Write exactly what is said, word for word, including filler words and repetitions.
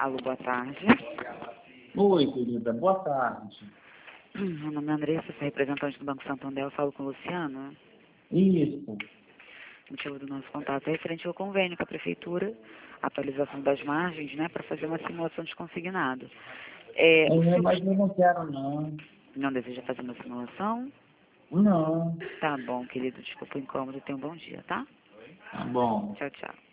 Alô, boa tarde. Oi, querida, boa tarde. Meu nome é Andressa, sou representante do Banco Santander, eu falo com o Luciano. Isso. O motivo do nosso contato é referente ao convênio com a Prefeitura, atualização das margens, né, para fazer uma simulação de consignado. É, o É, senhor mas eu não quero, não. não deseja fazer uma simulação? Não. Tá bom, querido, desculpa o incômodo, tenha um bom dia, tá? Tá bom. Tchau, tchau.